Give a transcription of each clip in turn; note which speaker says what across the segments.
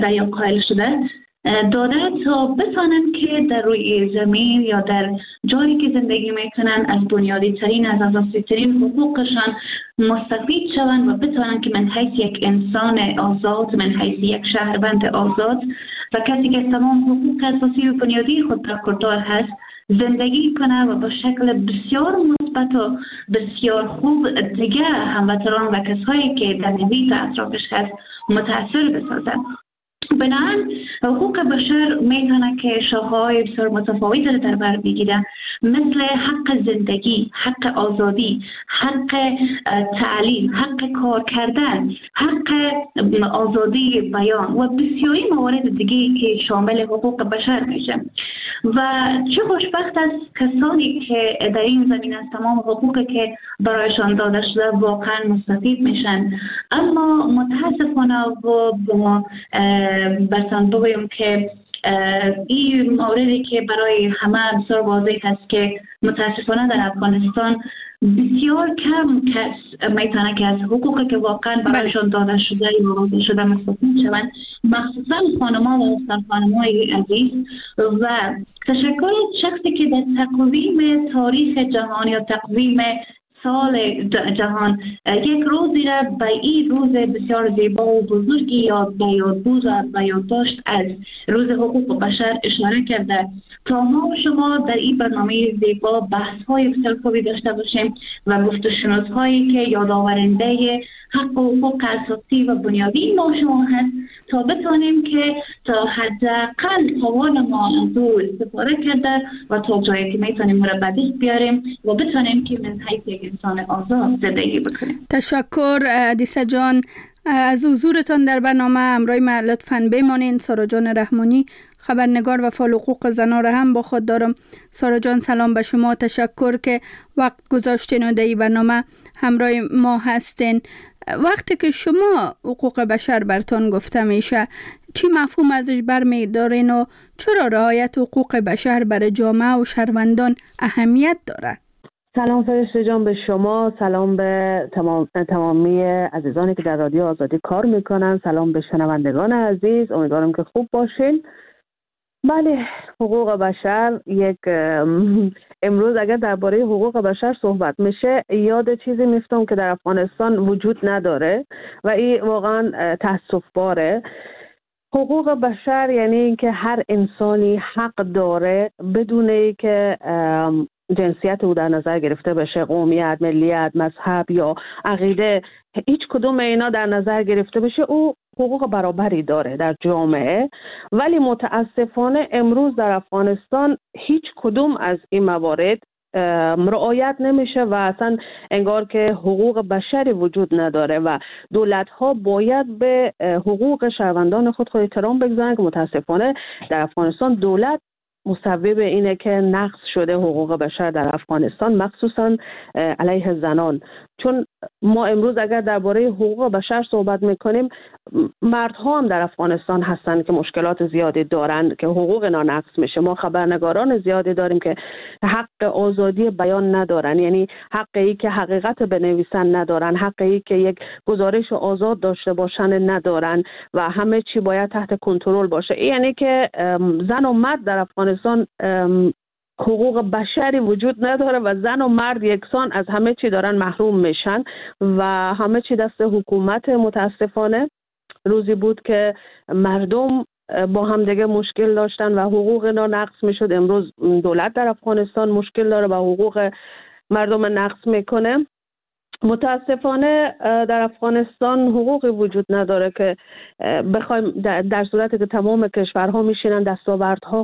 Speaker 1: یا قائل شده داده تا بتانن که در روی زمین یا در جایی که زندگی میکنن از بنیادی ترین از اساسی ترین حقوقشان مستفید شوند و بتانن که من حیث یک انسان آزاد، من حیث یک شهروند آزاد و کسی که تمام حقوق اساسی و بنیادی خود برخوردار هست زندگی کنه و با شکل بسیار مثبت و بسیار خوب دیگه هموطنان و کسایی که در محیط اطرافش هست متاثر بسازن. بنابراین حقوق بشر میتونه که شاخه‌های بسیار متفاوتی در بر بگیره، مثل حق زندگی، حق آزادی، حق تعلیم، حق کار کردن، حق آزادی بیان و بسیاری موارد دیگه که شامل حقوق بشر میشه. و چه خوشبخت از کسانی که در این زمین از تمام حقوقی که برایشان داده شده واقعا مستفید میشن. اما متاسفانه و با برسان بگویم که این موردی که برای همه بسیار واضح هست که متاسفانه در افغانستان بسیار کم کس میتونه که از حقوقی که واقعا برایشان داده شده یا واضح شده مستفید شوند، مخصوصا خانم‌ها و خانم‌های عزیز. و تشکر از شخصی که در تقویم تاریخ جهان یا تقویم سال جهان یک روزی را به این روز بسیار زیبا و بزرگی یاد بود و یادداشت از روز حقوق بشر اشاره کرده تا ما و شما در این برنامه زیبا بحث های بسیار خوبی داشته باشیم و گفت و شنود هایی که یادآورنده حق و حقوق اساسی و بنیادی ما شما هست تا بتانیم که تا حداقل توان ما از او استفاده کرده و تا جایی که میتونیم رو به دست بیاریم و بتانیم که من حیث یک انسان آزاد زندگی بکنیم.
Speaker 2: تشکر دیسا جان از حضورتان در برنامه. همراه ما لطفاً بمانین. سارا جان رحمانی خبرنگار و فعال حقوق زنان را هم با خود دارم. سارا جان سلام به شما، تشکر که وقت گذاشتین و در این برنامه همراه ما هستین. وقتی که شما حقوق بشر برتان گفته میشه چی مفهوم ازش برمیدارین و چرا رعایت حقوق بشر برای جامعه و شهروندان اهمیت داره؟
Speaker 3: سلام فرشته جان به شما، سلام به تمامی عزیزانی که در رادیو آزادی کار میکنن، سلام به شنوندگان عزیز، امیدوارم که خوب باشین. بله، حقوق بشر امروز اگر درباره حقوق بشر صحبت میشه یاد چیزی میفتم که در افغانستان وجود نداره و این واقعا تأسف باره. حقوق بشر یعنی اینکه هر انسانی حق داره بدون اینکه جنسیت او در نظر گرفته بشه، قومیت، ملیت، مذهب یا عقیده، هیچ کدوم اینا در نظر گرفته بشه، او حقوق برابری داره در جامعه. ولی متاسفانه امروز در افغانستان هیچ کدوم از این موارد رعایت نمیشه و اصلا انگار که حقوق بشری وجود نداره و دولت ها باید به حقوق شهروندان خود احترام بگذارن که متاسفانه در افغانستان دولت مسبب اینه که نقض شده حقوق بشر در افغانستان، مخصوصا علیه زنان. چون ما امروز اگر درباره حقوق بشر صحبت میکنیم، مردها هم در افغانستان هستن که مشکلات زیادی دارن که حقوق اینا نقض میشه. ما خبرنگاران زیادی داریم که حق آزادی بیان ندارن، یعنی حقی که حقیقت بنویسن ندارن، حقی که یک گزارش آزاد داشته باشن ندارن و همه چی باید تحت کنترل باشه. یعنی که زن و مرد در افغانستان حقوق بشری وجود نداره و زن و مرد یکسان از همه چی دارن محروم میشن و همه چی دست حکومت. متاسفانه روزی بود که مردم با هم دیگه مشکل داشتن و حقوق اینا نقض میشد. امروز دولت در افغانستان مشکل داره و حقوق مردم نقض میکنه. متاسفانه در افغانستان حقوقی وجود نداره که بخوایم در صورتی که تمام کشورها میشینن دستاوردها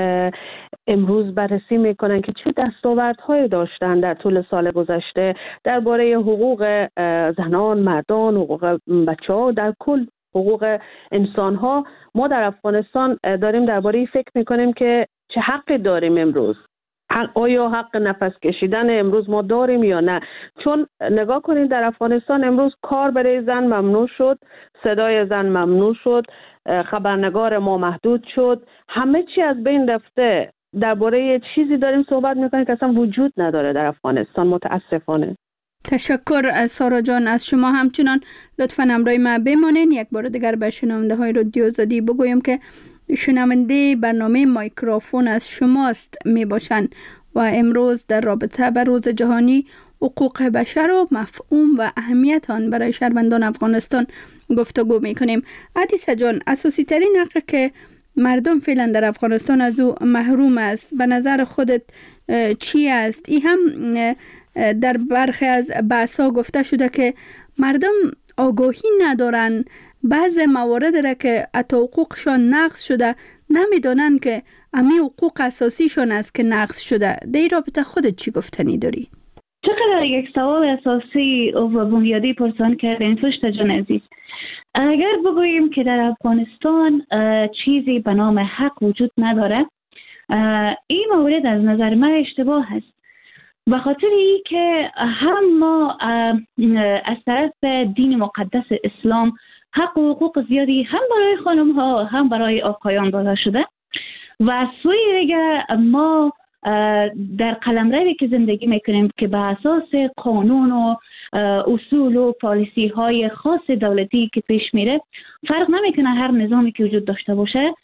Speaker 3: امروز بررسی میکنن که چه دستاوردهایی داشتن در طول سال گذشته درباره حقوق زنان، مردان، حقوق بچه‌ها، در کل حقوق انسان‌ها. ما در افغانستان داریم درباره فکر میکنیم که چه حقی داریم امروز. آیا حق نفس کشیدن امروز ما داریم یا نه؟ چون نگاه کنید در افغانستان امروز کار برای زن ممنوع شد، صدای زن ممنوع شد، خبرنگار ما محدود شد، همه چی از بین رفته. درباره چیزی داریم صحبت میکنیم که اصلا وجود نداره در افغانستان. متاسفانه
Speaker 2: تشکر سارا جان از شما. همچنان لطفاً همراه ما بمانین. یک بار دیگر به شنونده های رادیو آزادی بگویم که شنونده برنامه مایکروفون از شماست می باشند و امروز در رابطه با روز جهانی حقوق بشر و مفهوم و اهمیت آن برای شهروندان افغانستان گفتگو می کنیم. عدیسه جان، اساسی ترین حقی که مردم فعلا در افغانستان از او محروم است به نظر خودت چی است؟ این هم در برخی از بحث‌ها گفته شده که مردم آگاهی ندارن، بعض موارد را که حتی حقوقشان نقض شده نمیدونن که امی حقوق اساسیشان است که نقض شده. در این رابطه خودت چی گفتنی داری؟
Speaker 1: چقدر یک سوال اساسی و بنیادی پرسان کردین فرشته جان عزیز. اگر بگوییم که در افغانستان چیزی به نام حق وجود نداره، این مورد از نظر من اشتباه است. به خاطر ای که هم ما از طرف دین مقدس اسلام حق و حقوق زیادی هم برای خانم ها هم برای آقایان داده شده و از سوی دیگه ما در قلمروی که زندگی میکنیم که به اساس قانون و اصول و پالیسی های خاص دولتی که پیش میره، فرق نمیکنه هر نظامی که وجود داشته باشه،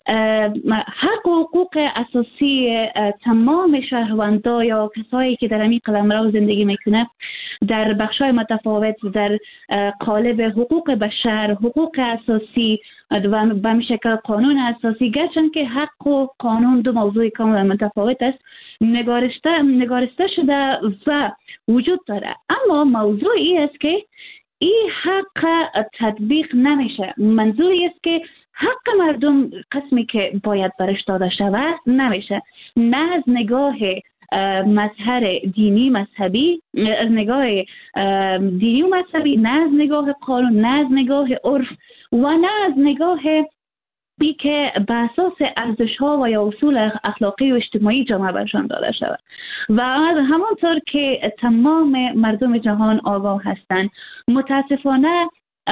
Speaker 1: حق و حقوق اساسی تمام شهروندان یا کسایی که در همین قلمرو زندگی میکنه در بخشای متفاوت در قالب حقوق بشر، حقوق اساسی و به شکل قانون اساسی، گرچند که حق و قانون دو موضوع کاملا متفاوت است، نگارسته شده و وجود داره. اما موضوع ای است که این حق تطبیق نمیشه. منظوری است که حق مردم قسمی که باید برش داده شود نمیشه، نه از نگاه مظهر دینی مذهبی، از نگاه دینی و مذهبی، نه از نگاه قانون، نه از نگاه عرف و نه از نگاه بی که به اساس ارزش‌ها و یا اصول اخلاقی و اجتماعی جامعه برشان داده شود. و همانطور که تمام مردم جهان آگاه هستند، متاسفانه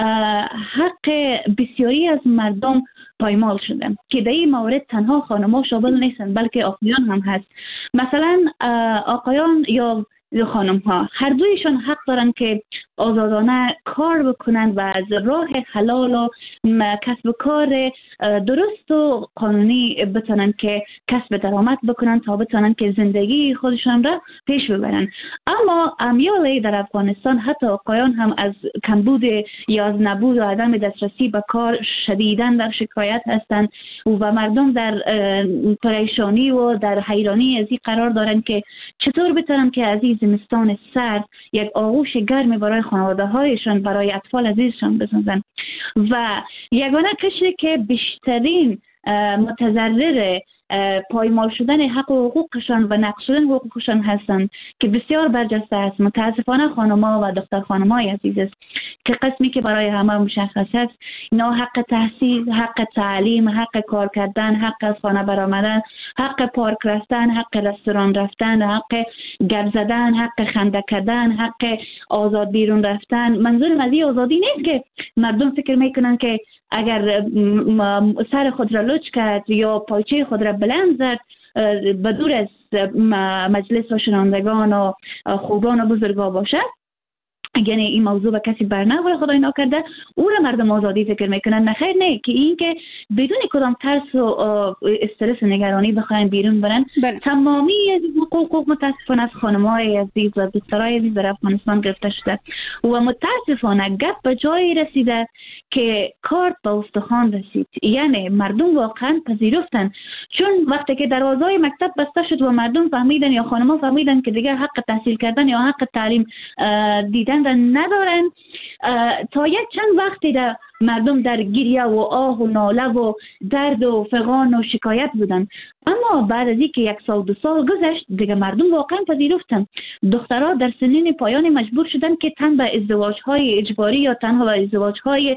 Speaker 1: حق بسیاری از مردم پایمال شده که در این مورد تنها خانم‌ها شامل نیستند بلکه آقایان هم هست. مثلا آقایان یا خانم‌ها هر دویشان حق دارند که آزادانه کار بکنند و از راه حلال و کسب کار درست و قانونی بتونن که کسب درآمد بکنن تا بتونن که زندگی خودشان را پیش ببرن. اما امیال در افغانستان حتی آقایان هم از کمبود یا از نبود و عدم دسترسی به کار شدیداً در شکایت هستند و مردم در پریشانی و در حیرانی از این قرار دارن که چطور بتونن که از این زمستان سرد یک آغوش گرم برای خانواده هایشان، برای اطفال عزیزشان بسازن. و یگانه کشی که بیشترین متضرر پایمال شدن حق و حقوقشان و نقض شدن حقوقشان هستند که بسیار برجسته است، متاسفانه خانم‌ها و دختر خانم‌های عزیز است که قسمی که برای همه مشخص است، اینا حق تحصیل، حق تعلیم، حق کار کردن، حق از خانه برآمدن، حق پارک رفتن، حق رستوران رفتن، حق گپ زدن، حق خنده کردن، حق آزاد بیرون رفتن. منظور از این آزادی نیست که مردم فکر میکنن که اگر سر خود را لچ کرد یا پایچه خود را بلند زد به دور از مجلس و شنوندگان و خوبان و بزرگا باشد، یعنی این موضوع به کسی برنخوره، خدای ناکرده او را مردم آزادی فکر میکنن. نخیر، نه، که این که بدون کدام ترس و استرس و نگرانی بخواین بیرون برن. تمامی از حقوق متاسفانه از خانم‌های عزیز و دخترای عزیز در افغانستان گرفته شده و متاسفانه گپ به جایی رسیده که کارت به استخوان رسید. یعنی مردم واقعا پذیرفتن، چون وقتی که دروازه‌های مکتب بسته شد و مردم فهمیدن یا خانم‌ها فهمیدن که دیگر حق تحصیل کردن یا حق تعلیم دیدن ندارن، تا یک چند وقتی در مردم در گریه و آه و ناله و درد و فغان و شکایت بودن. اما بعد از اینکه 1 سال 2 سال گذشت دیگه مردم واقعا پذیرفتن. دخترها در سنین پایانی مجبور شدن که تن به ازدواج‌های اجباری یا تنها به ازدواج‌های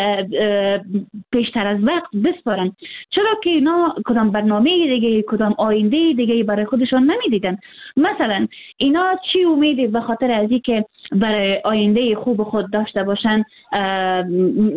Speaker 1: پیشتر از وقت بسپارن، چرا که اینا کدام برنامه دیگه، کدام آینده دیگه برای خودشان نمیدیدن. مثلا اینا چی امیدی به خاطر از اینکه برای آینده خوب خود داشته باشن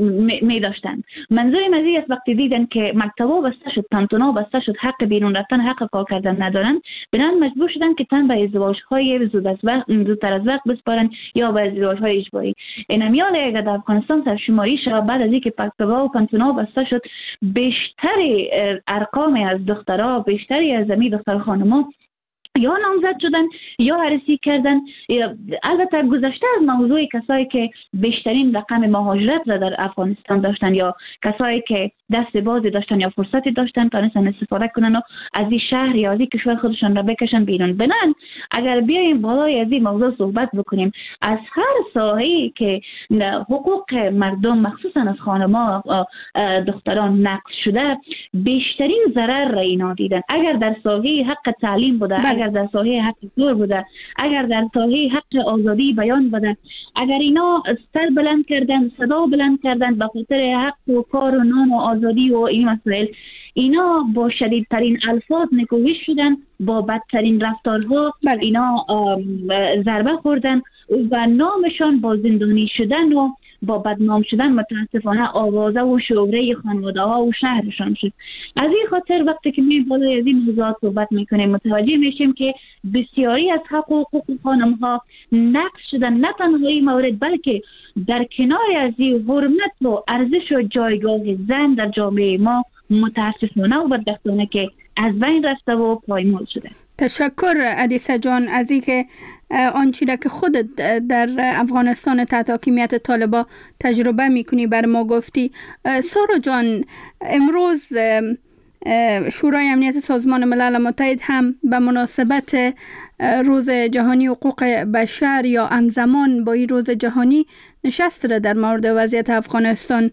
Speaker 1: می داشتن. منظورم از این است وقتی دیدن که مکتبا بسته شد، پانتونا بسته شد، حق بیرون رفتن، حق کار کردن ندارن، بنابراین مجبور شدن که تن به ازدواج های زودتر از وقت بسپارن یا به ازدواج های اجباری. اینمیال اگر در افغانستان سرشماری شد بعد از اینکه مکتبا و پانتونا بسته شد، بیشتر ارقام از دخترها، بیشتری از دختر خانما یا نامزد شدن یا عروسی کردن. البته گذشته از موضوع کسایی که بیشترین رقم مهاجرت را در افغانستان داشتن یا کسایی که دست بازی داشتن یا فرصتی داشتن تونستن استفاده کنن و از این شهر یا از این کشور خودشان را بکشن بیرون. بنان اگر بیایم بالای از این موضوع صحبت بکنیم، از هر ساحه‌ای که حقوق مردم مخصوصا از خانما دختران نقض شده، بیشترین ضرر را اینا دیدن. اگر در ساحه حق تعلیم بوده، اگر در ساحه حق کار بوده، اگر در ساحه حق آزادی بیان بوده، اگر اینا سر بلند کردن، صدا بلند کردن به خاطر حق و کار و نام و آزادی و این مسائل، اینا با شدیدترین الفاظ نکوهش شدن، با بدترین رفتارها اینا ضربه خوردن و نامشان با زندانی شدن و با بدنام شدن متاسفانه آوازه و شعره خانواده ها و شهرشان شد. از این خاطر وقتی که می بالای از این موضوعات صحبت میکنیم متوجه میشیم که بسیاری از حقوق خانم ها نقض شدن، نه تنها این مورد بلکه در کنار از این حرمت و ارزش و جایگاه زن در جامعه ما متاسفانه و بدبختانه که از بین رفته و پایمال شده.
Speaker 2: تشکر عدیسه جان از اینکه آنچه را که خودت در افغانستان تحت حاکمیت طالبان تجربه میکنی بر ما گفتی. سارا جان، امروز شورای امنیت سازمان ملل متحد هم به مناسبت روز جهانی حقوق بشر یا همزمان با این روز جهانی نشست را در مورد وضعیت افغانستان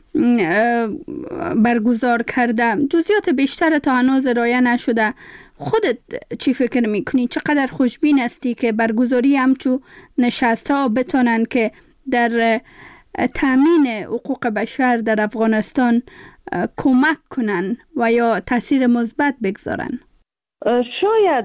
Speaker 2: برگزار کرده. جزئیات بیشتر تا هنوز ارائه نشده. خودت چی فکر میکنی؟ چقدر خوشبین هستی که برگزاری همچو نشست ها بتونن که در تامین حقوق بشر در افغانستان کمک کنن و یا تاثیر مثبت بگذارن؟
Speaker 3: شاید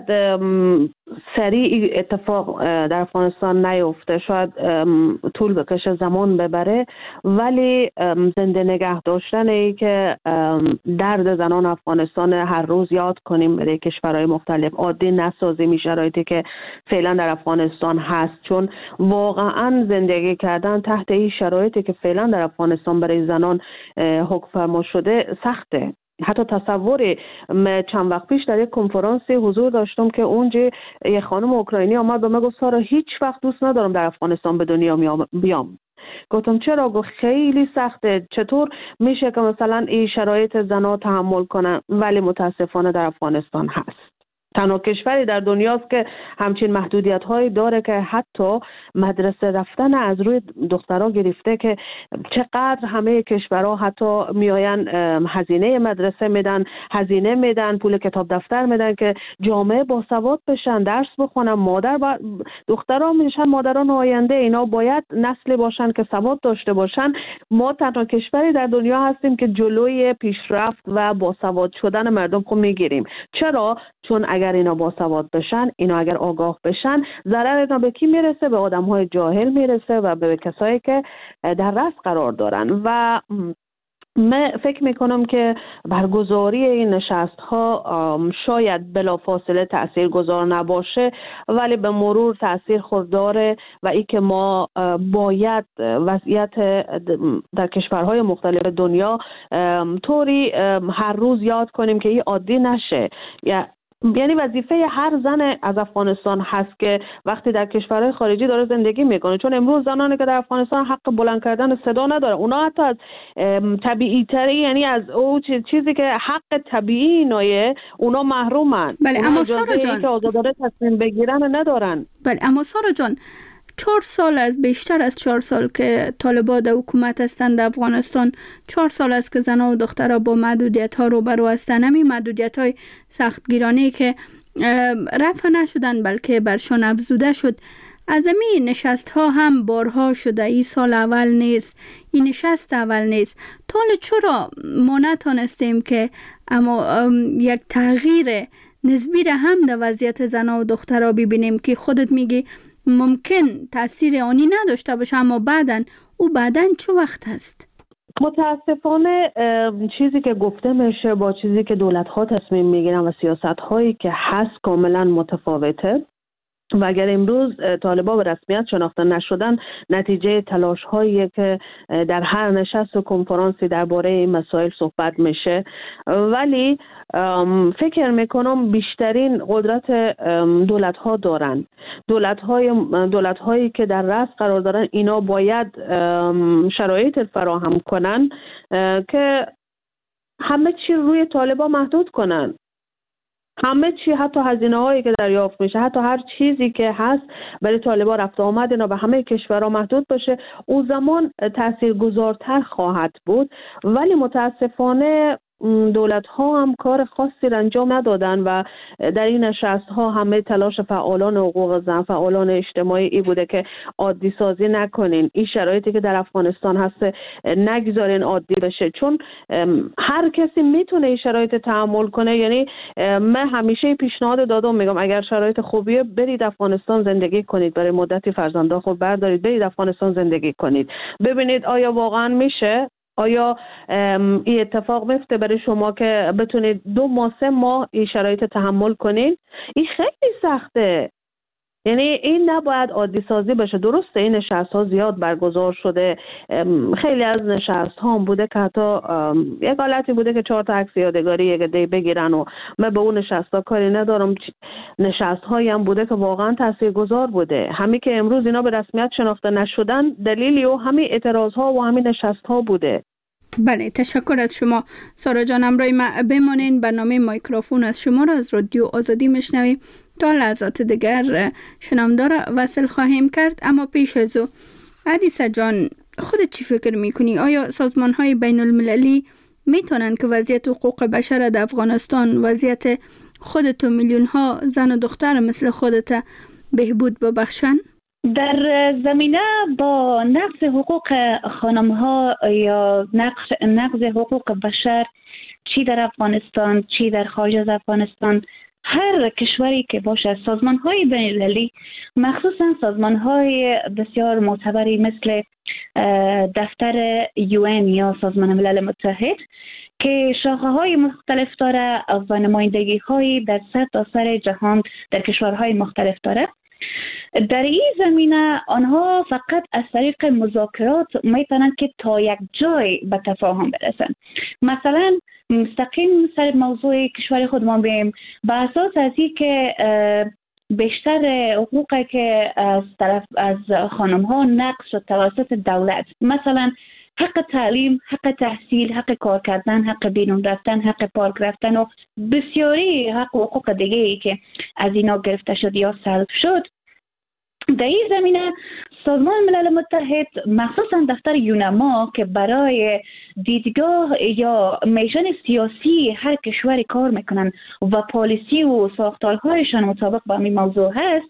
Speaker 3: سریع اتفاق در افغانستان نیفته، شاید طول بکشه، زمان ببره، ولی زنده نگه داشتن ای که درد زنان افغانستان هر روز یاد کنیم برای کشورهای مختلف، عادی نسازیم شرایطی که فعلا در افغانستان هست، چون واقعا زندگی کردن تحت این شرایطی که فعلا در افغانستان برای زنان حکم فرما شده سخته. حتی تصوری چند وقت پیش در یک کنفرانسی حضور داشتم که اونجا یک خانم اوکراینی آمد به من گفت سارا هیچ وقت دوست ندارم در افغانستان به دنیا بیام. گفتم چرا؟ گفت خیلی سخته، چطور میشه که مثلا این شرایط زنا تحمل کنن، ولی متاسفانه در افغانستان هست. تنها کشوری در دنیاست که همچین محدودیت هایی داره که حتی مدرسه رفتن از روی دخترها گرفته که چقدر همه کشورها حتی میآین هزینه مدرسه میدن، هزینه میدن، پول کتاب دفتر میدن که جامعه باسواد بشن، درس بخونن. دخترها میشن مادران آینده، اینا باید نسلی باشن که سواد داشته باشن. ما تنها کشوری در دنیا هستیم که جلوی پیشرفت و باسواد شدن مردم خود میگیریم. چرا؟ چون اگر اینا باسواد بشن، اینا اگر آگاه بشن، ضرر اینا به کی میرسه؟ به آدم‌های جاهل میرسه و به کسایی که در رأس قرار دارن. و من فکر میکنم که برگزاری این نشست ها شاید بلافاصله تأثیر گذار نباشه، ولی به مرور تأثیر خود داره و ای که ما باید وضعیت در کشورهای مختلف دنیا طوری هر روز یاد کنیم که این عادی نشه. یعنی وظیفه هر زن از افغانستان هست که وقتی در کشورهای خارجی داره زندگی میکنه، چون امروز زنانی که در افغانستان حق بلند کردن صدا نداره، اونا حتی از طبیعی تری، یعنی از او چیزی که حق طبیعی اینایه، اونا محرومن.
Speaker 2: بله، اما سارا جان که
Speaker 3: آزادانه تصمیم بگیرن ندارن.
Speaker 2: بله، اما سارا جان 4 سال از بیشتر از 4 سال که طالبان در حکومت هستند در افغانستان، 4 سال است که زنان و دخترها با محدودیت ها روبرو هستند. همین محدودیت های سختگیرانه که رفع نشدن بلکه برشان افزوده شد. از این نشست ها هم بارها شده، این سال اول نیست، این نشست اول نیست. حالا چرا ما نتانستیم که اما یک تغییر نسبی را هم در وضعیت زنان و دخترها ببینیم که خودت میگی ممکن تأثیر آنی نداشته باشه، اما بعداً چه وقت هست؟
Speaker 3: متاسفانه چیزی که گفته میشه با چیزی که دولت ها تصمیم میگیرن و سیاست هایی که هست کاملا متفاوته و اگر امروز طالبان به رسمیت شناخته نشدن نتیجه تلاش هایی که در هر نشست و کنفرانسی درباره این مسائل صحبت میشه، ولی فکر میکنم بیشترین قدرت دولت ها دارن. دولت هایی که در رأس قرار دارن اینا باید شرایط فراهم کنن که همه چی روی طالبان محدود کنن. همه چی، حتی هزینه هایی که دریافت میشه، حتی هر چیزی که هست برای طالبان رفت آمد اینا به همه کشورها محدود باشه، اون زمان تاثیرگذارتر خواهد بود. ولی متاسفانه دولت ها هم کار خاصی را انجام ندادن و در این نشست ها همه تلاش فعالان حقوق زن، فعالان اجتماعی ای بوده که عادی سازی نکنین، این شرایطی که در افغانستان هست نگذارین عادی بشه، چون هر کسی میتونه این شرایط تحمل کنه. یعنی من همیشه پیشنهاد دادم، میگم اگر شرایط خوبیه برید افغانستان زندگی کنید، برای مدتی فرزنده خود بردارید برید افغانستان زندگی کنید، ببینید آیا واقعا میشه، آیا این اتفاق میفته برای شما که بتونید 2 ماه 3 ماه این شرایط تحمل کنین. این خیلی سخته. یعنی این نباید عادی سازی بشه. درسته این نشست ها زیاد برگزار شده، خیلی از نشست ها هم بوده که حتی یک حالتی بوده که 4 تا عکس یادگاری یک دی بگیرن و من به اون نشست ها کاری ندارم. نشست هایی هم بوده که واقعا تاثیرگذار بوده. همین که امروز اینا به رسمیت شناخته نشدن دلیلی و همین اعتراض ها و همین نشست ها بوده.
Speaker 2: بله، تشکر از شما سارا جان. همراه ما بمانین. برنامه مایکروفون از شما را از رادیو آزادی میشنویم. تا لحظات دیگر شنامدار وصل خواهیم کرد، اما پیش از او حدیثه جان، خودت چی فکر میکنی؟ آیا سازمان های بین المللی میتونن که وضعیت حقوق بشر در افغانستان، وضعیت خودت و میلیون ها زن و دختر مثل خودت بهبود ببخشن؟
Speaker 1: در زمینه با نقض حقوق خانم ها یا نقض حقوق بشر، چی در افغانستان چی در خارج از افغانستان، هر کشوری که باشه سازمان های بین المللی، مخصوصا سازمان های بسیار معتبری مثل دفتر UN یا سازمان ملل متحد که شاخه های مختلف داره و نمایندگی های در سر جهان در کشورهای مختلف داره، در این زمینه آنها فقط از طریق مذاکرات میتونن که تا یک جای به تفاهم برسن. مثلا مستقیم سر موضوع کشور خودمان بیم، به اساس از این که بیشتر حقوقی که از خانم ها نقض شد توسط دولت، مثلا حق تعلیم، حق تحصیل، حق کار کردن، حق بیرون رفتن، حق پارک رفتن و بسیاری حق و حقوق دیگه ای که از اینا گرفته شد یا سلب شد، در این زمینه سازمان ملل متحد مخصوصا دفتر یونما که برای دیدگاه یا میشن سیاسی هر کشوری کار میکنن و پالیسی و ساختارهایشان مطابق با این موضوع هست،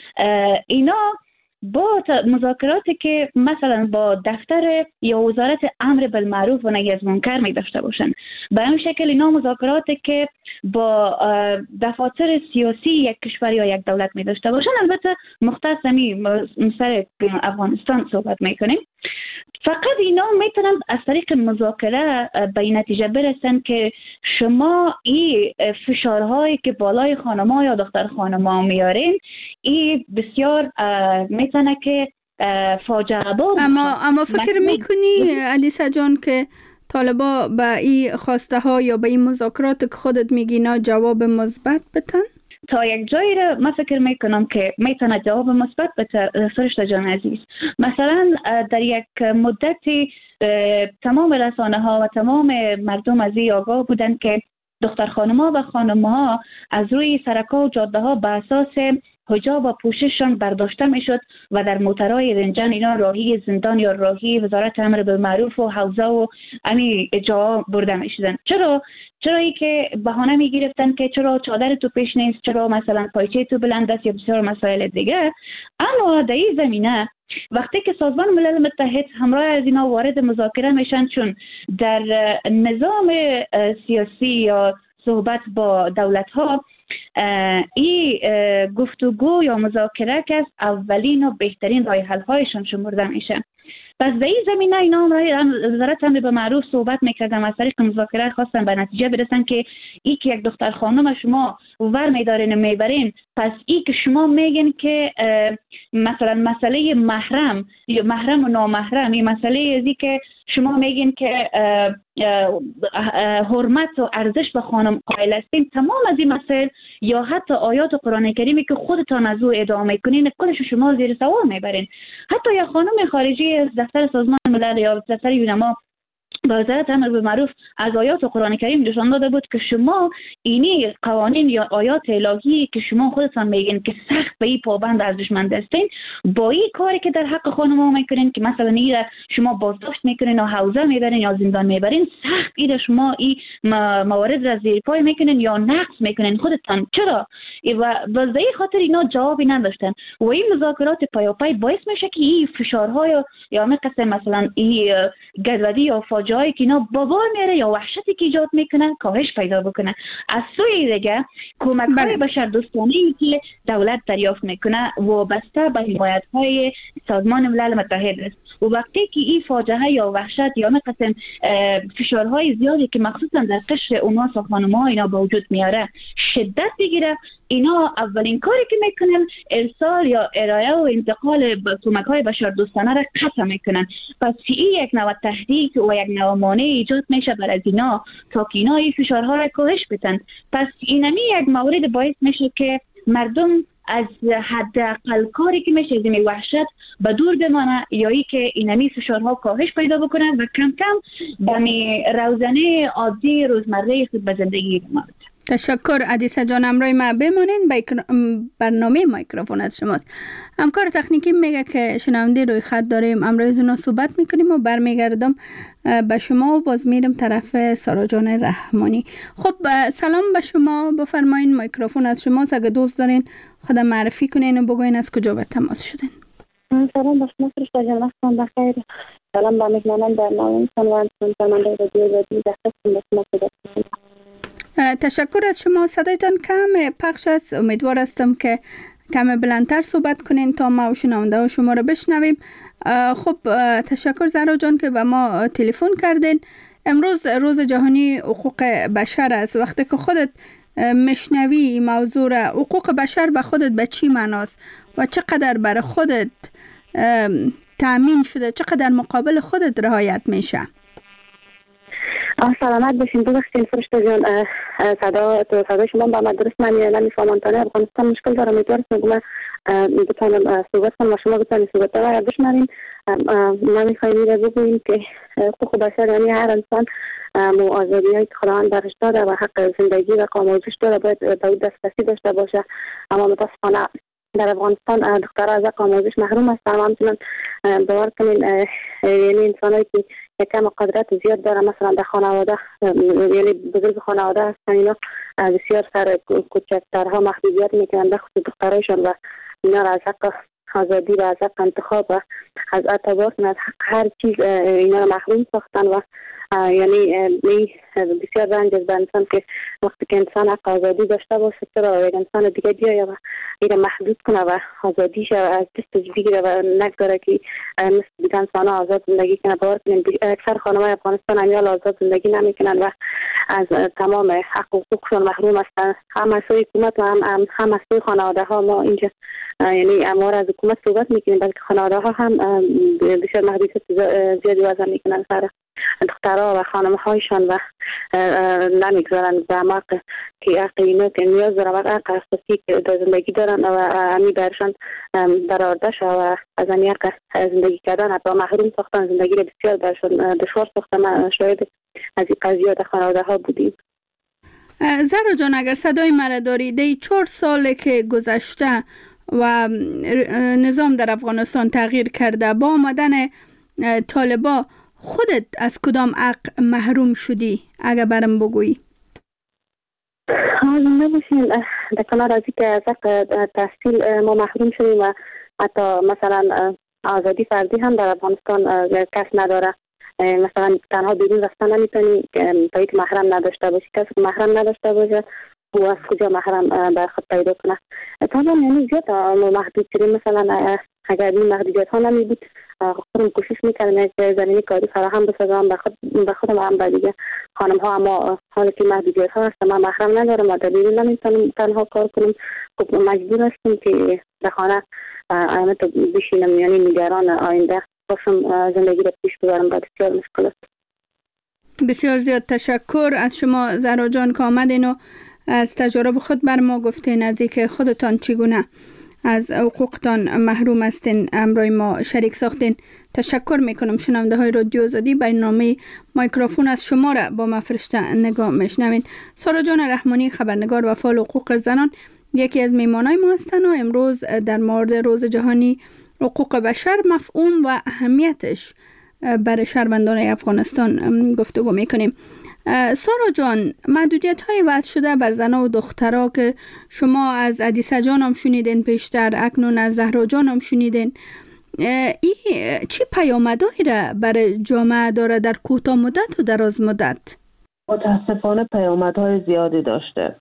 Speaker 1: اینا با مذاکراتی که مثلا با دفتر یا وزارت امر بالمعروف و نهی از منکر می داشته باشن، به این شکل اینا مذاکراتی که با دفاتر سیاسی یک کشور یا یک دولت می داشته باشن، البته مختص سر افغانستان صحبت میکنیم، فقط اینا میتونن از طریق مذاکره به این نتیجه برسن که شما این فشارهایی که بالای خانم‌ها یا دختر خانم‌ها میارین این بسیار میتونه که فاجعه بار.
Speaker 2: اما فکر میکنی حدیثه جان که طالبا به این خواسته ها یا به این مذاکرات که خودت میگینا جواب مثبت بدن؟
Speaker 1: تا یک جایی را من فکر میکنم که میتونه جواب مثبت بده فرشته جان عزیز. مثلا در یک مدتی تمام رسانه ها و تمام مردم از این آگاه بودن که دختر خانم‌ها و خانم‌ها از روی سرکا و جاده ها به اساس حجاب و پوشششان برداشته میشد و در موترهای رنجان اینا راهی زندان یا راهی وزارت امر بالمعروف و حوزه و امی جا برده میشدن. چرا ای که بهانه میگرفتن که چرا چادر تو پیش نیست، چرا مثلا پایچه تو بلند است یا بسیار مسائل دیگه. اما در این زمینه وقتی که سازمان ملل متحد همراه از اینا وارد مذاکره میشن، چون در نظام سیاسی یا صحبت با دولت ها این گفتگو یا مذاکره که از اولین و بهترین راه حل هایشان شمرده میشه. پس در این زمینه اینا وزارت امر به معروف صحبت میکردن، از طریق مذاکره خواستن به نتیجه برسن که ای که یک دختر خانم شما ور میدارین میبرین، پس ای که شما میگین که مثلا مسئله محرم یا محرم و نامحرم، این مسئله ازی که شما میگین که حرمت و ارزش به خانم قائل هستین، تمام از این مسائل یا حتی آیات قرآن کریمی که خودتان از او ادعا میکنین کلش شما زیر سوال میبرین. حتی یا خانم خارجی از دفتر سازمان ملل یا دفتر یونما با وزارت امر به معروف از آیات قرآن کریم نشان داده بود که شما اینی قوانین یا آیات الهی که شما خودتان میگین که سخت به این پابند ارزشمند هستین، با این کاری که در حق خانم‌ها میکنین که مثلا این شما بازداشت میکنین و حوزه میبرین یا زندان میبرین، سخت این شما این موارد را زیر پای میکنین یا نقض میکنین خودتان. چرا؟ و به خاطر اینا جوابی نداشتن و این مذاکرات پیاپی باعث میشه که این فشارهای یا مثلا این گدودی یا فاجعه‌ای که اینا بابار میاره یا وحشتی که ایجاد میکنن کاهش پیدا بکنه. از سوی دیگه کمک‌های بشردوستانه‌ای که دولت دریافت میکنه وابسته به حمایت‌های سازمان ملل متحد است و وقتی که این فاجعه یا وحشت یا مثلا فشارهای زیادی که مخصوصا در قشر اوناس و خانم‌ها اینا به وجود میاره شدت بگیره، اینا اولین کاری که میکنن ارسال یا ارائه و انتقال کمک‌های بشردوستانه را قطع میکنن. پس این یک نوع تهدید و یک نوع مانع ایجاد میشه برای اینا تا که اینا این فشارها را کاهش بدن. پس اینمی یک مورد باعث میشه که مردم از حداقل کاری که میشه از این وحشت به دور بمانه یا ای که اینمی فشارها کاهش پیدا بکنن و کم کم به روزانه عادی روزمره خود به زندگی بماند.
Speaker 2: تشکر عدیسه جان، امروی ما بمانین. برنامه مایکروفون از شماست. همکار تکنیکی میگه که شنونده روی خط داریم، امروی از اونا صحبت میکنیم و برمیگردم به شما و باز میرم طرف سارا جان رحمانی. خب سلام به شما، بفرمایین مایکروفون از شماست. اگه دوست دارین خود معرفی کنین و بگوین از کجا به تماس شدین.
Speaker 4: سلام به شما فرشته جان، وقتتون بخیر. سلام به مهمانان برنامه و شنونده رادیو زادی در خدمت شما هستم.
Speaker 2: تشکر از شما. صدایتان کم پخش است، امیدوار هستم که کم بلندتر صحبت کنین تا ما و شنونده ها شما رو بشنویم. خب تشکر زهرا جان که به ما تلفن کردین. امروز روز جهانی حقوق بشر است. وقتی که خودت مشنوی موضوع را، حقوق بشر به خودت به چی معناست و چقدر برای خودت تأمین شده، چقدر مقابل خودت رعایت میشه؟
Speaker 4: سلامت باشین. ببخشید فرشته جان، صدای شما با من درست نمیفهمم. تا افغانستان مشکل دارم، امیدوارم که من بتونم صحبت کنم و شما بتونید صحبت را بشنوین. ما میخوایم را بگوییم که حقوق بشر یعنی هر انسان آزادی‌هایی که خداوند برش داده و حق زندگی و آموزش داره باید به او دسترسی داشته باشه. اما متاسفانه در افغانستان دخترها از آموزش محروم هستند. همچنین باور کنین یعنی انسانایی که یکم قدرت زیاد داره، مثلا در خانواده یعنی بزرگ خانواده هستن، اینا بسیار سر کوچکترها محدودیت میکنن به خصوص دخترایشان و اینا را از حق آزادی و از حق انتخاب و از اعتبار از حق هر چیز اینا را محروم ساختن و یعنی بسیار رنج از انسان که وقتی که انسان حق آزادی داشته باشه چرا یک انسان دیگه بیایه و این محدود کنه و آزادیش از دستش بگیره و نگذاره که مثل دیگه انسان آزاد زندگی کنه. باور کنید اکثر خانم‌های افغانستان همیال آزاد زندگی نمیکنن و از تمام حق و حقوقشون محروم هستن، هم از سوی حکومت و هم از سوی خانواده ها. ما اینجا یعنی اموار از حکومت صحبت میکنیم، بلکه خانواده ها هم بسیار محدودیت زیادی وضع میکنن سر دخترها و خانم‌هایشان و نمیگذارن به حق که حق اینا که نیاز دارن و حق اساسی که در زندگی دارن و همی برشان برآورده شد و از همی حق زندگی کردن با محروم ساختن، زندگی را بسیار برشان دشوار ساختن. من شاید از این قضیه در خانواده ها بودیم.
Speaker 2: زهرا جان، اگر صدای مرا داری، دی 4 ساله که گذشته و نظام در افغانستان تغییر کرده، با آمدن طالبا خودت از کدام حق محروم شدی؟ اگر برام بگویی.
Speaker 4: نباشین در کنار ازی که از حق تحصیل ما محروم شدیم و حتی مثلا آزادی فردی هم در افغانستان کس نداره. مثلا تنها بیرون رفتن نمیتونی تا اینکه محرم نداشته باشی. کسی که محرم نداشته باشه و از کجا محرم بر خود پیدا کنه. طبعا یعنی زیاد ما محدود شدیم. مثلا اگر این محدودیت ها نمی بود خودم کوشش میکردم که زمینی کاری فراهم بسازم به خودم هم به دیگه خانم ها. اما حالا که محدودیت ها هست من محرم ندارم و دلیلی نمیتونم تنها کار کنم. خب مجبور هستم که در خانه تو بشینم، یعنی نگران آینده باشم زندگی رو پیش ببرم. بعد بسیار مشکل است.
Speaker 2: بسیار زیاد تشکر از شما زهرا جان که آمدین و از تجارب خود بر ما گفتین، از اینکه خودتان چگونه از حقوقتان محروم هستین امروی ما شریک ساختین. تشکر میکنم. شنونده های رادیو آزادی، برنامه مایکروفون از شما را با ما فرشته نگاه میشنوین. سارا جان رحمانی، خبرنگار و فعال حقوق زنان، یکی از میمانای ما هستند و امروز در مورد روز جهانی حقوق بشر، مفهوم و اهمیتش برای شهروندان افغانستان گفتگو میکنیم. سارا جان، محدودیت های وضع شده بر زنان و دخترها که شما از عدیسه جان هم شنیدین پیشتر، اکنون از زهرا جان هم شنیدین، چی پیامدهایی را برای جامعه داره در کوتاه مدت و دراز مدت؟
Speaker 3: متاسفانه پیامدهای زیادی داشته.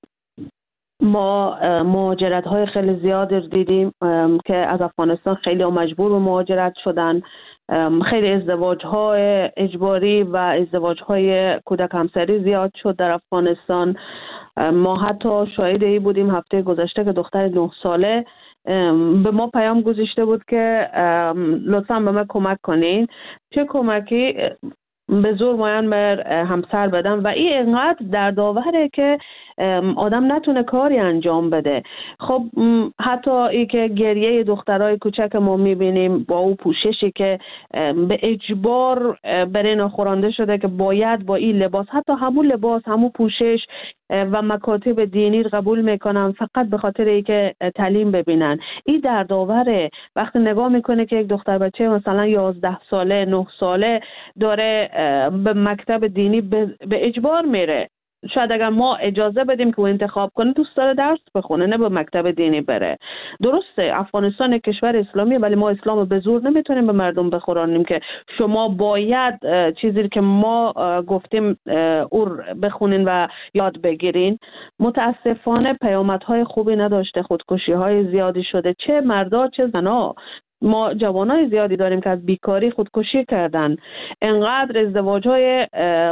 Speaker 3: ما مهاجرت های خیلی زیاد دیدیم که از افغانستان خیلی مجبور به مهاجرت شدن. خیلی ازدواج های اجباری و ازدواج های کودک همسری زیاد شد در افغانستان. ما حتی شاهد بودیم هفته گذشته که دختر 9 ساله به ما پیام گذاشته بود که لطفاً به من کمک کنین. چه کمکی؟ به زور مایان بر همسر بدم و این اینقدر دردآوره که آدم نتونه کاری انجام بده. خب حتی ای که گریه دخترای کوچک ما میبینیم با او پوششی که به اجبار بر اینا خورانده شده که باید با این لباس، حتی همون لباس، همون پوشش و مکاتب دینی قبول میکنن فقط به خاطر ای که تعلیم ببینن. این دردآوره. وقتی نگاه میکنه که یک دختر بچه مثلا 11 ساله 9 ساله داره به مکتب دینی به اجبار میره. شاید اگر ما اجازه بدیم که او انتخاب کنه، دوست داره درس بخونه، نه به مکتب دینی بره. درسته افغانستان کشور اسلامیه، ولی ما اسلام به زور نمیتونیم به مردم بخورانیم که شما باید چیزی که ما گفتیم او بخونین و یاد بگیرین. متاسفانه پیامدهای خوبی نداشته. خودکشی های زیادی شده، چه مردا چه زنا. ما جوانای زیادی داریم که از بیکاری خودکشی کردن. انقدر ازدواج های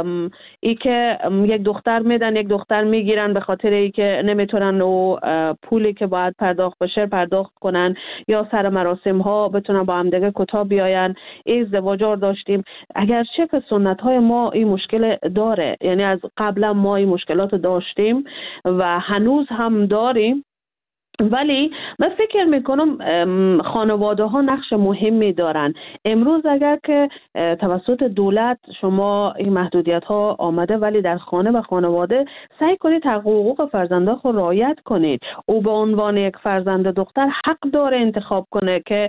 Speaker 3: ای که یک دختر میدن یک دختر میگیرن به خاطر ای که نمیتونن و پولی که باید پرداخت بشه پرداخت کنن یا سر مراسم ها بتونن با هم دیگه کوتاه بیاین. این ازدواج ها داشتیم. اگرچه که سنت های ما این مشکل داره، یعنی از قبلا ما این مشکلات داشتیم و هنوز هم داریم، ولی من فکر میکنم خانواده ها نقش مهمی دارن. امروز اگر که توسط دولت شما این محدودیت ها آمده، ولی در خانه و خانواده سعی کنید حقوق فرزنده خود رعایت کنید. او به عنوان یک فرزند دختر حق داره انتخاب کنه که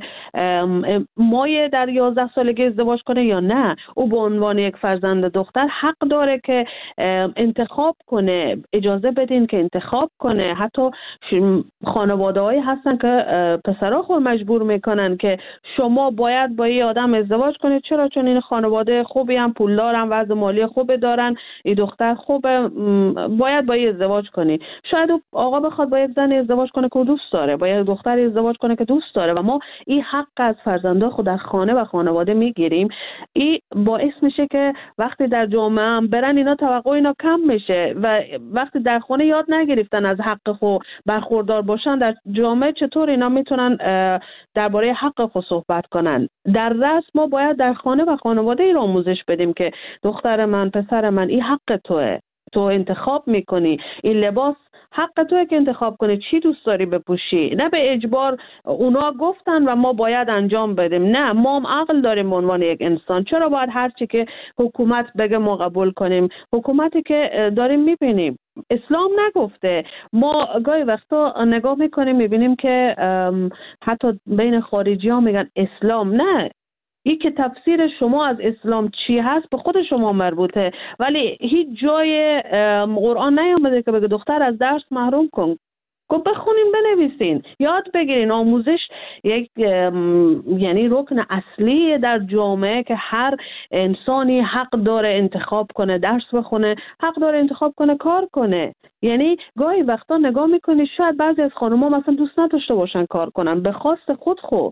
Speaker 3: مایه در 11 سالگی ازدواج کنه یا نه. او به عنوان یک فرزند دختر حق داره که انتخاب کنه. اجازه بدین که انتخاب کنه. حتی خانواده هایی هستن که پسرها خود مجبور میکنن که شما باید با این آدم ازدواج کنید. چرا؟ چون این خانواده خوبی هم، پولدار هم، وضع مالی خوبی دارن، این دختر خوبه، باید با این ازدواج کنید. شاید آقا بخواد با یک زن ازدواج کنه که دوست داره، با یک دختر ازدواج کنه که دوست داره و ما این حق از فرزنده خود در خانه و خانواده میگیریم. این باعث میشه که وقتی در جامعه هم برن اینا توقع اینا کم میشه و وقتی در خانه یاد نگرفتن از حق خود برخوردار باشن، در جامعه چطور اینا میتونن درباره حق خود صحبت کنن؟ در رأس ما باید در خانه و خانواده ای را آموزش بدیم که دختر من، پسر من، این حق توه، تو انتخاب میکنی، این لباس حق توه که انتخاب کنی چی دوست داری بپوشی، نه به اجبار اونا گفتن و ما باید انجام بدیم. نه، ما هم عقل داریم به عنوان یک انسان. چرا باید هر چی که حکومت بگه ما قبول کنیم؟ حکومتی که داریم میبینیم اسلام نگفته. ما گاهی وقتا نگاه میکنیم میبینیم که حتی بین خارجی ها میگن اسلام. نه، این که تفسیر شما از اسلام چی هست به خود شما مربوطه، ولی هیچ جای قرآن نیامده که بگه دختر از درس محروم کن. گفت بخونین، بنویسین، یاد بگیرین. آموزش یک یعنی رکن اصلی در جامعه که هر انسانی حق داره انتخاب کنه درس بخونه، حق داره انتخاب کنه کار کنه. یعنی گاهی وقتا نگاه میکنی شاید بعضی از خانوما مثلا دوست نداشته باشن کار کنن به خواست خود.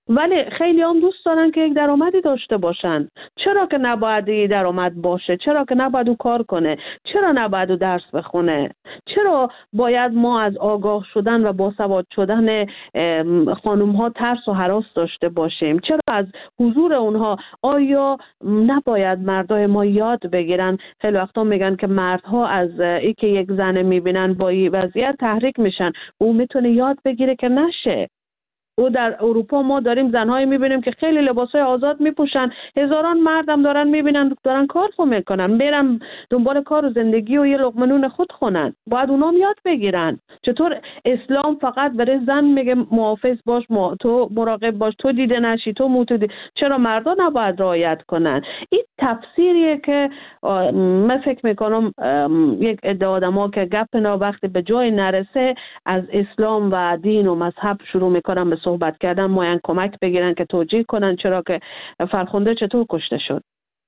Speaker 3: ولی خیلی هم دوست دارن که یک درآمدی داشته باشن. چرا که نباید درآمد باشه؟ چرا که نباید او کار کنه؟ چرا نباید او درس بخونه؟ چرا باید ما از آگاه شدن و باسواد شدن خانم ها ترس و هراس داشته باشیم؟ چرا از حضور اونها آیا نباید مردای ما یاد بگیرن؟ خیلی وقتا میگن که مردها از ای که یک زن میبینن با این وضعیت تحریک میشن. او میتونه یاد بگیره که نشه. او در اروپا ما داریم زنهایی میبینیم که خیلی لباسای آزاد میپوشن، هزاران مردم دارن میبینن دارن کار میکنن، برن دنبال کار و زندگی و یه لقمه نون خود خونن. باید اونام یاد بگیرن. چطور اسلام فقط برای زن میگه محافظ باش، تو مراقب باش، تو دیده نشی، تو چرا مردا نباید رعایت کنن؟ این تفسیریه که من فکر میکنم یک عده آدما که گپ وقتی به جای نرسه از اسلام و دین و مذهب شروع میکنن به صحبت کردن، ماین کمک بگیرن که توجیه کنن چرا که فرخنده چطور کشته شد.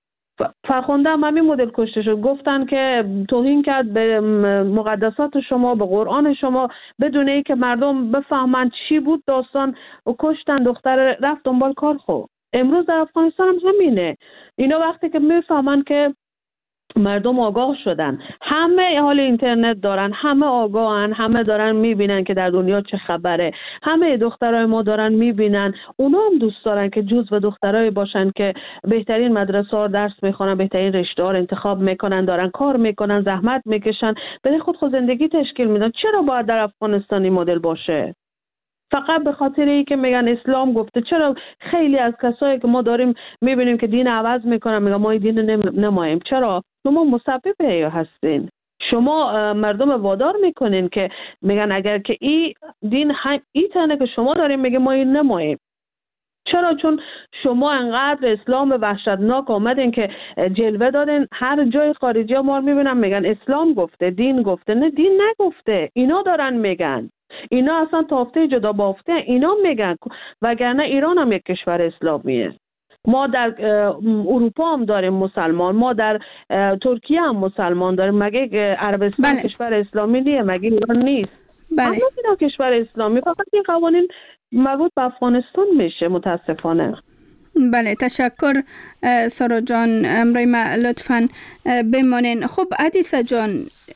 Speaker 3: فرخنده هم همین مدل کشته شد. گفتن که توهین کرد به مقدسات شما، به قرآن شما، بدون ای که مردم بفهمند چی بود داستان و کشتن. دختر رفت دنبال کار خود. امروز در افغانستان هم همینه. اینا وقتی که میفهمن که مردم آگاه شدن، همه حال اینترنت دارن، همه آگاهن، همه دارن میبینن که در دنیا چه خبره، همه دخترای ما دارن میبینن. اونا هم دوست دارن که جزو دخترای باشن که بهترین مدرسه ها درس میخونن، بهترین رشته ها انتخاب میکنن، دارن کار میکنن، زحمت میکشن، برای خود زندگی تشکیل میدن. چرا باید در افغانستانی مدل باشه؟ فقط به خاطر ای که میگن اسلام گفته. چرا خیلی از کسایی که ما داریم میبینیم که دین عوض میکنن میگن ما دین نماییم؟ چرا؟ شما مسبب یا هستین. شما مردم وادار میکنین که میگن اگر که این دین این تنه که شما داریم میگه ما این نماییم. چرا؟ چون شما انقدر اسلام وحشتناک آمدین که جلوه دادین. هر جای خارجی ها ما میبینن میگن اسلام گفته، دین گفته. نه، دین نگفته. اینا دارن میگن. اینا اصلا تافته جدا بافته اینا میگن. وگرنه ایران هم یک کشور اسلامیه. ما در اروپا هم داریم مسلمان، ما در ترکیه هم مسلمان داریم. مگه عربستان کشور اسلامی نیه؟ مگه ایران نیست؟ اما اینا کشور اسلامی. فقط این قوانین مربوط به افغانستان میشه متاسفانه.
Speaker 2: بله، تشکر سارا جان. امروی ما لطفاً بمانین. خب حدیثه جان،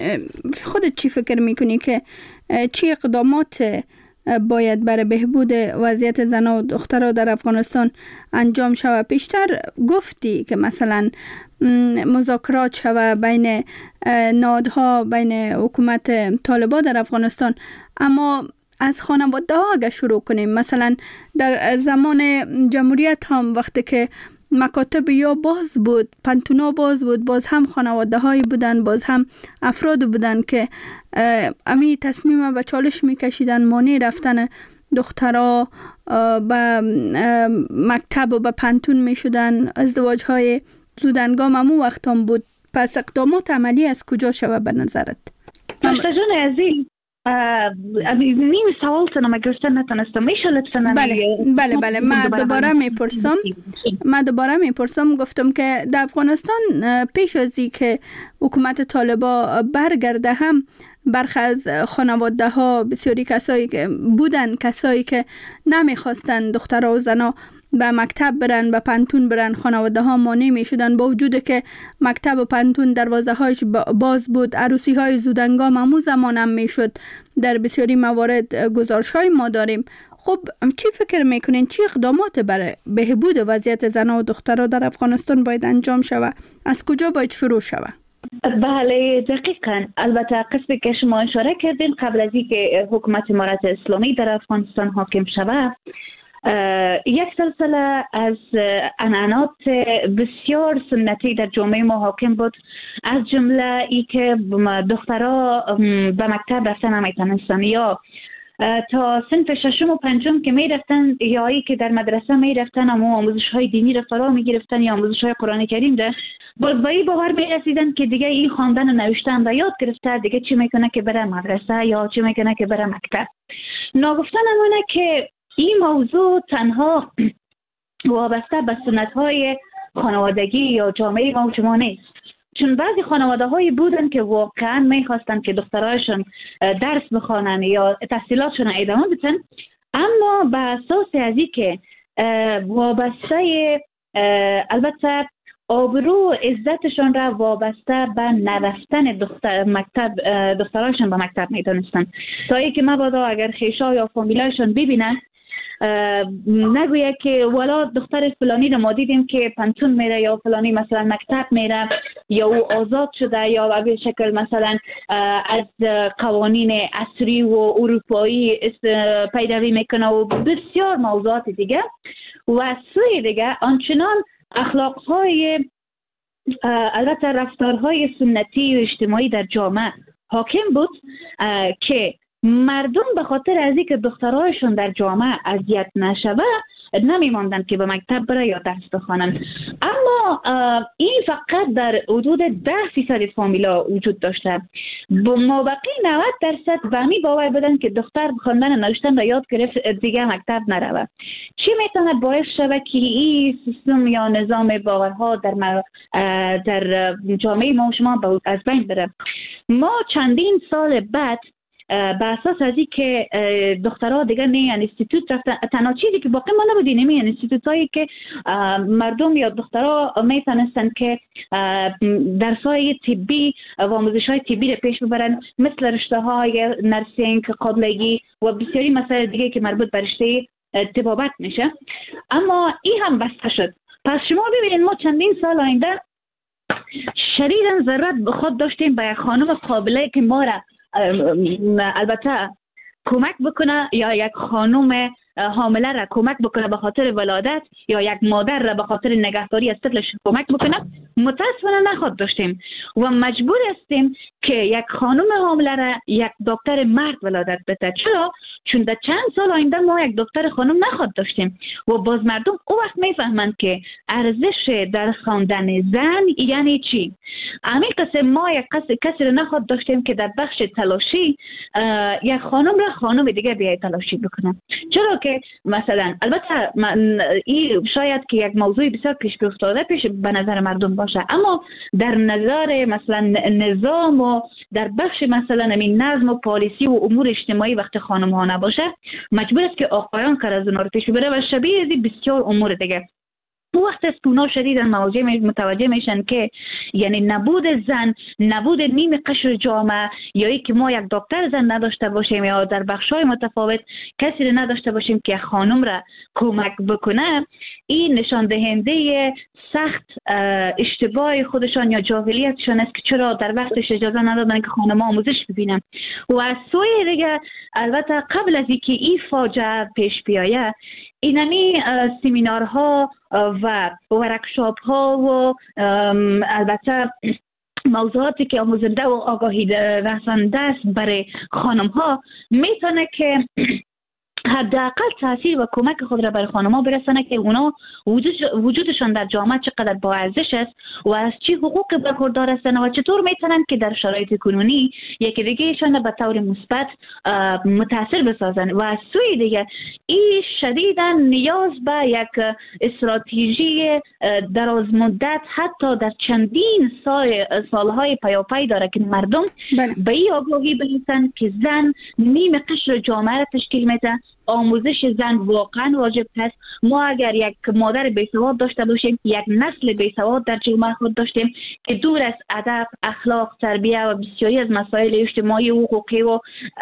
Speaker 2: خودت چی فکر میکنی که چی اقدامات باید برای بهبود وضعیت زنان و دخترها در افغانستان انجام شود؟ پیشتر گفتی که مثلا مذاکرات شود بین نهادها، بین حکومت طالبان در افغانستان، اما از خانواده ها اگه شروع کنیم، مثلا در زمان جمهوریت هم وقتی که مکاتب یا باز بود، پنتونا باز بود، باز هم خانواده هایی بودن، باز هم افراد بودن که امی تصمیم به چالش میکشیدن، مانع رفتن دخترها به مکتب و به پنتون میشدن. ازدواج های زودنگام همون وقت هم بود. پس اقدامات عملی از کجا شود به نظرت؟
Speaker 1: نوشته جان عزیز، نیم سوال تنم اگر نتونستم میشه لطفاً.
Speaker 2: بله من دوباره میپرسم. گفتم که در افغانستان پیش از این که حکومت طالبا برگرده هم برخی از خانواده ها، بسیاری کسایی که بودن، کسایی که نمیخواستن دخترها و زنا به مکتب برن، به پنتون برن، خانواده ها مانع می شدن. با وجود که مکتب و پنتون دروازه هایش باز بود، عروسی های زودنگام همون زمان هم می شد. در بسیاری موارد گزارش های ما داریم. خب چی فکر میکنین؟ چی اقدامات برای بهبود وضعیت زنان و دخترها در افغانستان باید انجام شود؟ از کجا باید شروع شود؟
Speaker 1: بله دقیقاً. البته قسمی که شما اشاره کردین، قبل از اینکه حکومت امارت اسلامی در افغانستان حاکم شود، یک سلسله از عنعنات بسیار سنتی در جامعه ما حاکم بود. از جمله ای که دخترها به مکتب رفتن نمیتونستن، یا تا صنف ششم و پنجم که میرفتن، یا ای که در مدرسه میرفتن اما آموزش های دینی را فرا میگرفتن یا آموزش های قرآن کریم ده، با این باور میرسیدن که دیگه این خواندن و نوشتن را یاد گرفته، دیگه چی میکنه که بره مدرسه یا چی میکنه که بره مکتب. ناگفتن امانه که این موضوع تنها وابسته به سنت‌های خانوادگی یا جامعه ما و شما نیست، چون بعضی خانواده هایی بودن که واقعا میخواستن که دخترایشون درس بخوانن یا تحصیلاتشون ادامه بدن، اما به اساس از این که وابسته البته آبرو عزتشان را وابسته به نرفتن دخترایشان به مکتب میدانستن تا ای که مبادا اگر خیشا یا فامیلایشان ببینن نگویه که والا دختر فلانی رو ما دیدیم که پنتون میره یا فلانی مثلا مکتب میره یا او آزاد شده یا به شکل مثلا از قوانین عصری و اروپایی پیروی میکنه و بسیار موضوعات دیگه. و سوی دیگه آنچنان اخلاقهای البته رفتارهای سنتی و اجتماعی در جامعه حاکم بود که مردم به خاطر از اینکه دخترهایشون در جامعه اذیت نشوه نمیماندن که به مکتب بره یا درس بخوانن. اما این فقط در حدود 10% فامیلا وجود داشته. مابقی 90% به می باور بدن که دختر خواندن نوشتن را یاد گرفت دیگه مکتب نروه. چی میتونه باعث شود که این سیستم یا نظام باورها در جامعه ما شما از بین بره؟ ما چندین سال بعد به اساس از این که دخترها دیگه نه انستیتوت رفتن، تنها چیزی که باقی ما نبودی نمی انستیتوت هایی که مردم یا دخترها میتونستن که درسای طبی و آموزش های طبی رو پیش ببرن، مثل رشته های نرسینگ، قابلگی و بسیاری مسائل دیگه که مربوط به رشته طبابت میشه. اما این هم بسته شد. پس شما ببینید ما چندین سال آینده شدیداً ضرورت به خود داشتیم به یک خانم قابله که ما را البته کمک بکنه یا یک خانم حامله را کمک بکنه به خاطر ولادت یا یک مادر را به خاطر نگهداری از طفلش کمک بکنه. متاسفانه نخواد داشتیم و مجبور هستیم که یک خانم حامله را یک دکتر مرد ولادت بده. چرا؟ چون در چند سال آینده ما یک دکتر خانم نخواد داشتیم و باز مردم او وقت میفهمند که ارزش در خواندن زن یعنی چی. همین قسم ما یک کسی را نخواد داشتیم که در بخش تلاشی یک خانم را خانم دیگه بیای تلاشی بکنه. چرا که مثلا البته این شاید که یک موضوع بسیار پیش افتاده به نظر مردم باشه، اما در نظر مثلا نظام و در بخش مثلا این نظم و پالیسی و امور اجتماعی وقت خانم ها نباشه مجبور است که آقایان کار از اونها رو پیش ببره و شبیه ازی بسیار امور دیگه. وقت است که اونا شدیداً متوجه میشن که یعنی نبود زن، نبود نیم قشر جامعه یا ای که ما یک دکتر زن نداشته باشیم یا در بخشای متفاوت کسی رو نداشته باشیم که خانم را کمک بکنه، این نشان دهنده سخت اشتباه خودشان یا جاهلیتشان است که چرا در وقتش اجازه ندادن که خانم آموزش ببینن. و از سوی دیگه البته قبل از اینکه این فاجعه پیش بیاید اینمی سمینارها و ورکشاپ ها و البته موضوعاتی که آموزنده و آگاهی رسانده است برای خانم ها میتونه که حداقل تاثیر و کمک خود را برای خانم‌ها برسانه که اونا وجودشان در جامعه چقدر با ارزش است و از چی حقوق برخوردار هستند و چطور میتونن که در شرایط کنونی یکی دیگهشان به طور مثبت متاثر بسازن. و از سوی دیگه این شدیداً نیاز به یک استراتژی دراز مدت حتی در چندین سالهای پیاپی داره که مردم به این آگاهی برسن که زن نیم قشر جامعه را تشکیل میده. آموزش زن واقعا واجب هست. ما اگر یک مادر بیسواد داشته باشیم، یک نسل بیسواد در جامعه خود داشتیم که دور از ادب، اخلاق، تربیت و بسیاری از مسائل اجتماعی و حقوقی و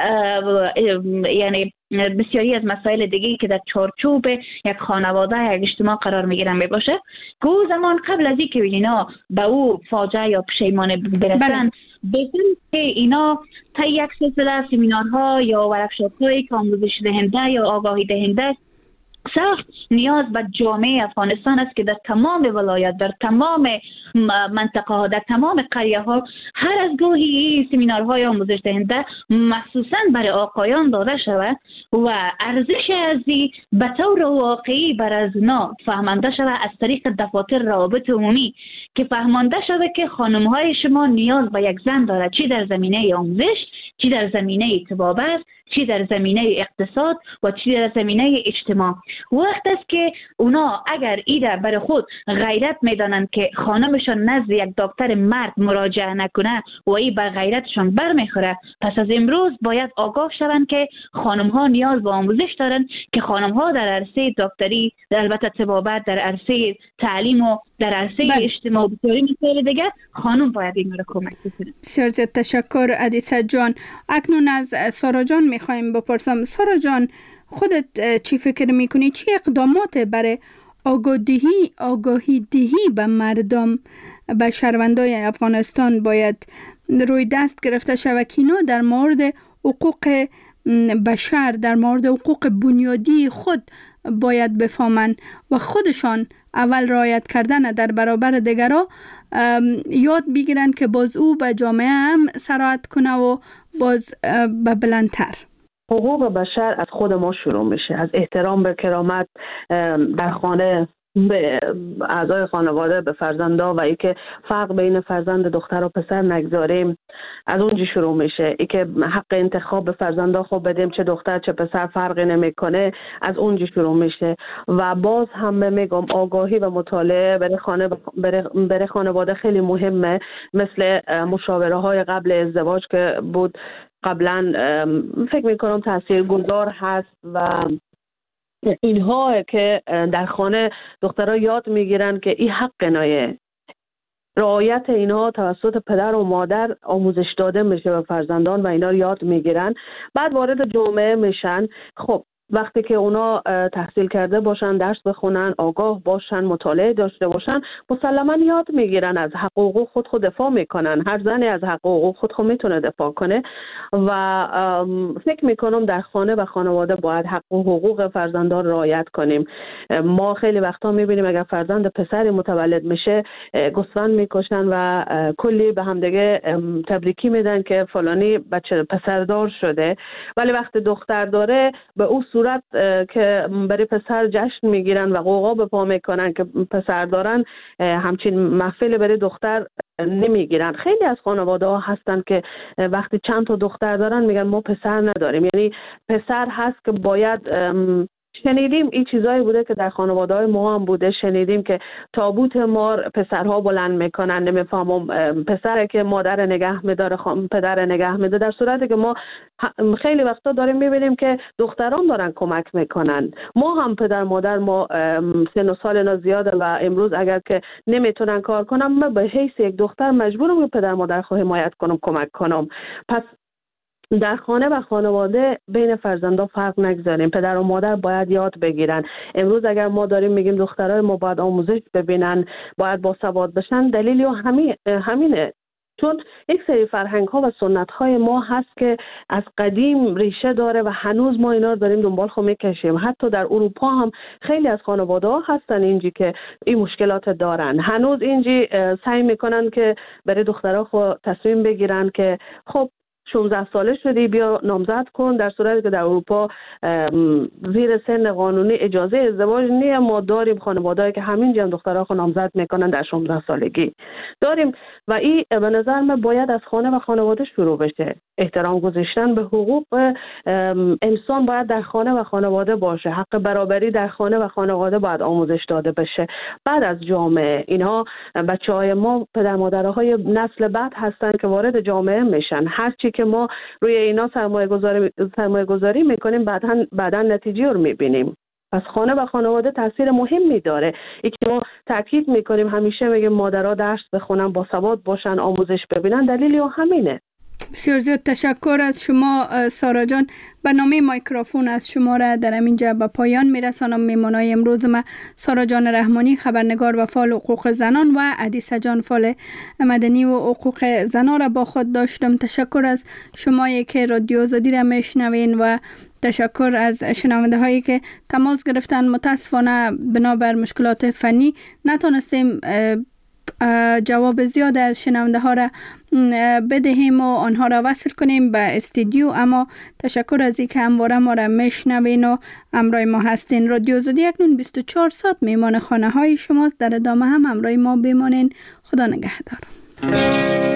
Speaker 1: یعنی بسیاری از مسائل دیگه که در چارچوب یک خانواده یک اجتماع قرار میگیرن باشه، که او زمان قبل از اینکه اینا به او فاجعه یا پشیمانی برسن بهتر که اینا تا یک سلسله سمینارها یا ورکشاپ‌هایی که آموزش دهنده یا آگاهی دهنده سخت نیاز به جامعه افغانستان است که در تمام ولایت، در تمام منطقه ها، در تمام قریه ها هر از گاهی سمینارهای آموزش دهنده مخصوصا برای آقایان داده شود و ارزش ازی به طور واقعی بر از اونا فهمانده شود از طریق دفاتر روابط عمومی، که فهمانده شود که خانم های شما نیاز به یک زن دارد، چی در زمینه آموزش، چی در زمینه طبابت، چی در زمینه اقتصاد و چی در زمینه اجتماع. وقت است که اونا اگر ایده برای خود غیرت میدانند که خانمشان نزد یک دکتر مرد مراجعه نکنه و ای به غیرتشان برمیخوره، پس از امروز باید آگاه شوند که خانم ها نیاز به آموزش دارند، که خانم ها در عرصه دکتری، در البته طبابت، در عرصه تعلیم و در عرصه اجتماع و مسائل دیگر خانم باید این را کمک بکنه.
Speaker 2: بسیار زیاد تشکر حدیثه جان. اکنون از سارا جان میخوایم بپرسم. سارا جان، خودت چی فکر میکنی؟ چی اقدامات برای آگاهی دهی به مردم، به شهروندای افغانستان باید روی دست گرفته شود که اینا در مورد حقوق بشر، در مورد حقوق بنیادی خود باید بفهمن و خودشان اول رعایت کردن در برابر دیگران یاد بگیرن که باز او به جامعه هم سرایت کنه و باز به بلندتر.
Speaker 3: حقوق بشر از خود ما شروع میشه، از احترام به کرامت در خانه، به اعضای خانواده، به فرزندا و ای که فرق بین فرزند دختر و پسر نگذاریم، از اونجا شروع میشه. ای که حق انتخاب به فرزندا خود بدیم، چه دختر چه پسر فرقی نمیکنه، از اونجا شروع میشه. و باز هم میگم آگاهی و مطالعه برای خانواده خیلی مهمه، مثل مشاوره های قبل ازدواج که بود قبلا، فکر میکنم تاثیرگذار هست. و اینها که در خانه دخترها یاد میگیرن که این حق نایه، رعایت اینها توسط پدر و مادر آموزش داده میشه به فرزندان و اینا رو یاد میگیرن. بعد وارد جامعه میشن. خب وقتی که اونا تحصیل کرده باشن، درس بخونن، آگاه باشن، مطالعه داشته باشن، مسلما یاد میگیرن از حقوق خود دفاع میکنن. هر زنی از حقوق خود میتونه دفاع کنه. و فکر میکنم در خانه و خانواده باید حق و حقوق فرزندان رعایت کنیم. ما خیلی وقتا میبینیم اگر فرزند پسری متولد میشه گوسفند میکشن و کلی به هم دیگه تبریکی میدن که فلانی بچه پسردار شده، ولی وقتی دختر داره به او صورت که برای پسر جشن میگیرن و قوقا به پا میکنن که پسر دارن، همچین محفل برای دختر نمیگیرن. خیلی از خانواده ها هستن که وقتی چند تا دختر دارن میگن ما پسر نداریم، یعنی پسر هست که باید شنیدیم این چیزایی بوده که در خانواده‌های ما هم بوده، شنیدیم که تابوت مار پسرها بلند میکنن، نمیفهمم پسره که مادر نگه میداره پدر نگه میده، در صورتی که ما خیلی وقتا داریم میبینیم که دختران دارن کمک میکنن. ما هم پدر مادر ما سن و سال اینا زیاده و امروز اگر که نمیتونن کار کنم، من به حیث یک دختر مجبورم که پدر مادر خود حمایت کنم، کمک کنم. پس در خانه و خانواده بین فرزندا فرق نگذاریم. پدر و مادر باید یاد بگیرن. امروز اگر ما داریم میگیم دخترای ما باید آموزش ببینن، باید باسواد بشن، دلیلی همینه. چون یک سری فرهنگ ها و سنت های ما هست که از قدیم ریشه داره و هنوز ما اینا رو داریم دنبال خود میکشیم. حتی در اروپا هم خیلی از خانواده ها هستن اینجی که این مشکلات دارن، هنوز اینجی سعی میکنن که برای دخترها خود تصمیم بگیرن که خب 16 ساله شدی بیا نامزد کن، در صورتی که در اروپا زیر سن قانونی اجازه ازدواج نیه. ما داریم خانواده‌ای که همینجا هم دخترها خود نامزد میکنن در 16 سالگی داریم. و این به نظر من باید از خانه و خانواده شروع بشه. احترام گذاشتن به حقوق انسان باید در خانه و خانواده باشه. حق برابری در خانه و خانواده باید آموزش داده بشه. بعد از جامعه، اینها بچه‌های ما پدر مادرهای نسل بعد هستن که وارد جامعه میشن. هر چی که ما روی اینا سرمایه گذاری میکنیم بعداً نتیجه رو میبینیم. پس خانه و خانواده تاثیر مهمی داره. یکی ما تاکید میکنیم همیشه میگیم مادرها درس بخونن، باسواد باشن، آموزش ببینن، دلیلی همینه.
Speaker 2: بسیار زیاد تشکر از شما سارا جان. برنامه مایکروفون از شما را در اینجا به پایان میرسانم. میمانای امروز ما سارا جان رحمانی، خبرنگار و فعال حقوق زنان، و حدیثه جان، فعال مدنی و حقوق زنان را با خود داشتم. تشکر از شمایی که رادیو آزادی را میشنوین و تشکر از شنونده هایی که تماس گرفتن. متاسفانه بنابر مشکلات فنی نتونستیم جواب زیاد از شنونده ها را بدهیم و آنها را وصل کنیم به استودیو، اما تشکر از اینکه همواره ما را میشنوین و همراه ما هستین. رادیو آزادی اکنون 24 ساعت میمان خانه های شماست. در ادامه هم همراه ما بمانین. خدا نگهدار.